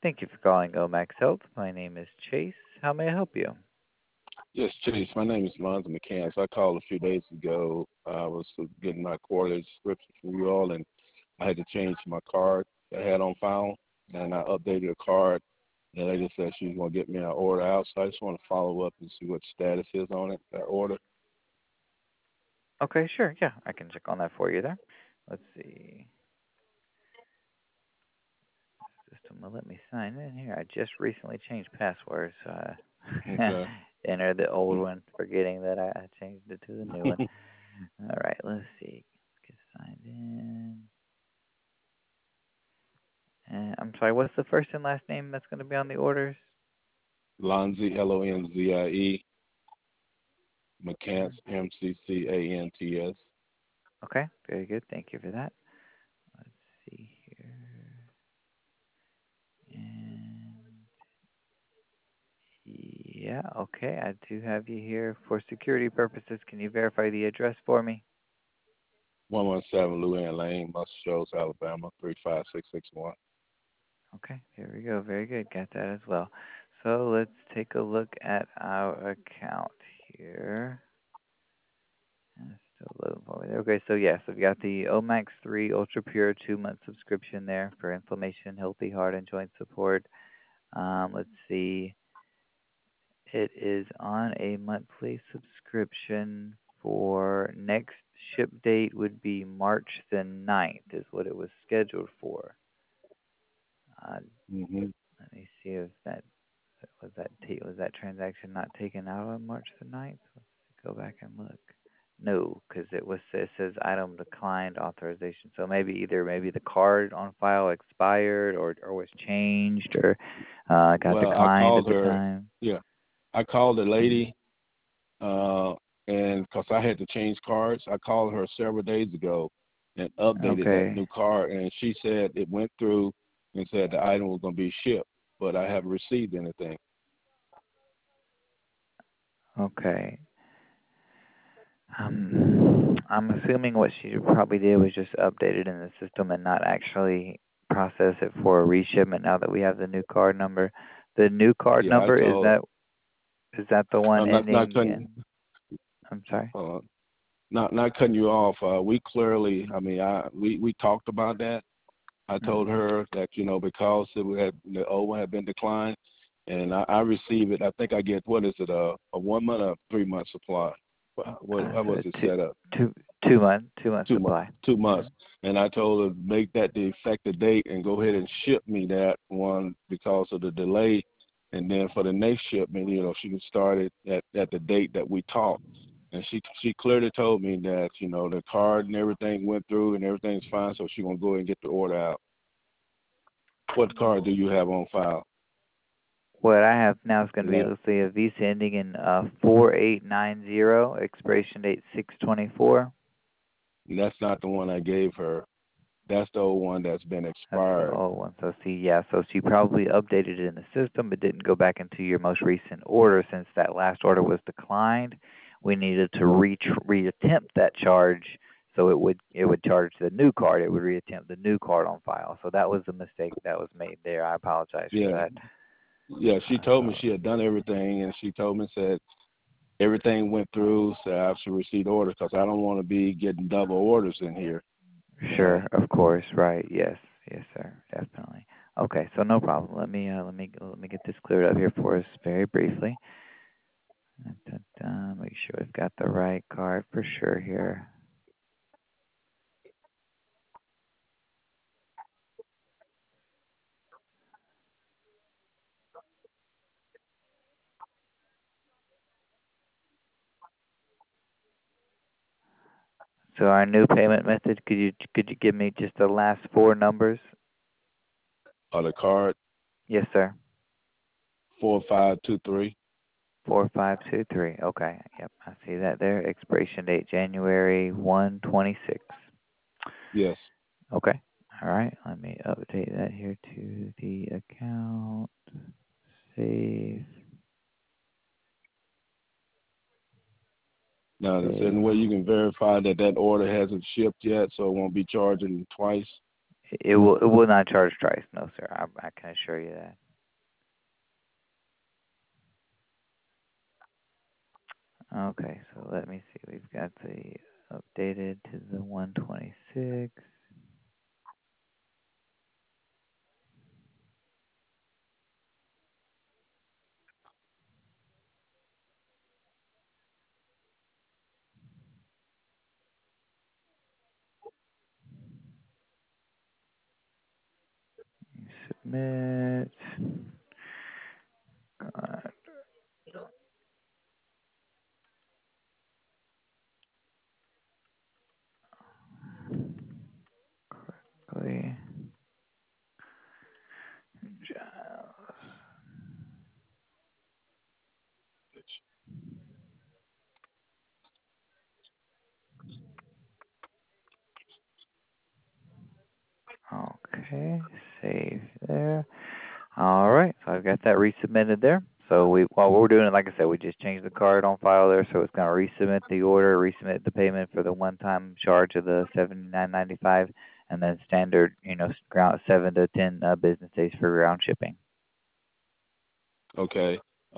Thank you for calling Omax Health. My name is Chase. How may I help you? Yes, Chase. My name is Lonzo McCants. I called a few days ago. I was getting my quarterly subscription from you all, and I had to change my card that I had on file, and I updated a card. And they just said she was going to get me an order out, so I just want to follow up and see what status is on it, that order. Okay, sure. Yeah, I can check on that for you there. Let's see. System will let me sign in here. I just recently changed passwords, so I Okay. entered the old one, forgetting that I changed it to the new one. All right, let's see. Get signed in. And I'm sorry, what's the first and last name that's going to be on the orders? Lonzie, Lonzie, McCants, McCants. Okay, very good. Thank you for that. Let's see here. And yeah, okay, I do have you here for security purposes. Can you verify the address for me? 117 Luann Lane, Muscle Shoals, Alabama, 35661. Okay, here we go. Very good. Got that as well. So let's take a look at our account here. Still loading for me. Okay, so yes, I've got the Omax 3 Ultra Pure 2-month subscription there for inflammation, healthy heart, and joint support. Let's see. It is on a monthly subscription for next ship date would be March the 9th is what it was scheduled for. Uh, Mm-hmm. Let me see if was that transaction not taken out on March the 9th? Let's go back and look. No, because it says item declined authorization. So maybe the card on file expired or was changed or got Well, I declined at called the her. time. Yeah, I called the Mhm. lady, and because I had to change cards, I called her several days ago and updated that Okay. new card, and she said it went through and said the item was going to be shipped, but I haven't received anything. Okay. I'm assuming what she probably did was just update it in the system and not actually process it for a reshipment now that we have the new card number. The new card Yeah, I number, told. is that the one Not ending cutting, in, I'm sorry? uh, not cutting you off. We clearly, I mean, we talked about that. I Mhm. told her that because the old one had been declined, and I receive it. I think I get, what is it, a 1 month or 3 month supply? How So was it set up? two, 2 month 2 months. supply. 2 months. Mhm. And I told her make that the effective date and go ahead and ship me that one because of the delay. And then for the next shipment, she can start it at the date that we talked. And she clearly told me that the card and everything went through and everything's fine, so she's gonna go ahead and get the order out. What card do you have on file? What I have now is going to be, Yeah. let's see, a Visa ending in 4890, expiration date 624. That's not the one I gave her. That's the old one that's been That's the expired. old one. So see, yeah, so she probably updated it in the system, but didn't go back into your most recent order since that last order was declined. We needed to reattempt that charge, so it would charge the new card. It would reattempt the new card on file. So that was the mistake that was made there. I apologize for Yeah. that. Yeah, she told me So she had done everything, and she told me, said everything went through, so I should receive orders because I don't want to be getting double orders in here. sure, of course, right? Yes, yes, sir, definitely. Okay, so no problem. Let me get this cleared up here for us very briefly. Make sure we've got the right card for sure here. So our new payment method, could you give me just the last four numbers? The card Yes, sir. 4523. 4523. Okay. Yep, I see that there. Expiration date January 1/26. Yes. Okay. All right. Let me update that here to the account. Save. Now, is there any Save. way you can verify that that order hasn't shipped yet, so it won't be charging twice? It will not charge twice. No, sir. I can assure you that. Okay, so let me see. We've got the updated to the 126. Submit. Correctly. Okay, save there. All right, so I've got that resubmitted there. So while we're doing it, like I said, we just changed the card on file there, so it's going to resubmit the order, resubmit the payment for the one-time charge of the $79.95, and then standard, ground 7 to 10 business days for ground shipping. Okay.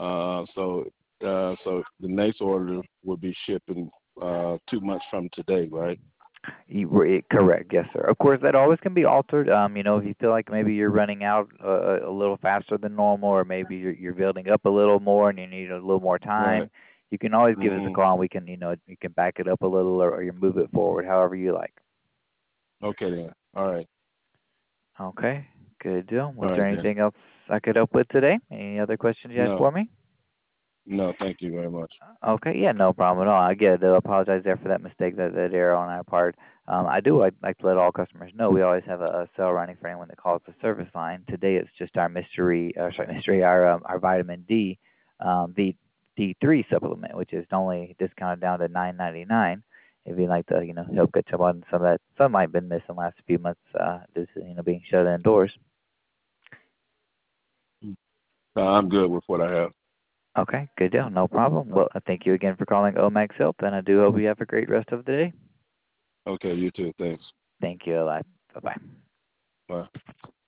So the next order will be shipping 2 months from today, right? Correct, yes, sir. Of course, that always can be altered. If you feel like maybe you're running out a little faster than normal, or maybe you're building up a little more and you need a little more Right. time, you can always give us a Mm-hmm. call and we can, you can back it up a little or you move it forward, however you like. Okay then. All right. Okay, good deal. All Was there right then. anything else I could help with today? Any other questions you had No. for me? No, thank you very much. Okay, yeah, no problem at all. I get it. I apologize there for that mistake, that error on our part. I do like to let all customers know we always have a sale running for anyone that calls the service line. Today it's just our our vitamin D, the D3 supplement, which is only discounted down to $9.99. If you'd like to, help get some on some of that, some might have been missing the last few months, due to being shut indoors. I'm good with what I have. Okay, good deal, no problem. Well, thank you again for calling Omax Health, and I do hope you have a great rest of the day. Okay, you too. Thanks. Thank you a lot. Bye-bye. Bye.